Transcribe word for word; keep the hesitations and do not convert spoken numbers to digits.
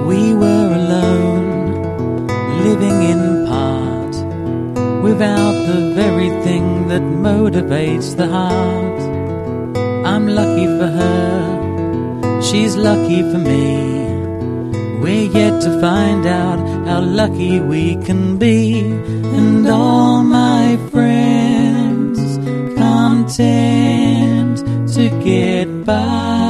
We were alone, living in part, without the very thing that motivates the heart. I'm lucky for her, she's lucky for me. We're yet to find out how lucky we can be. And all my friends content to get by.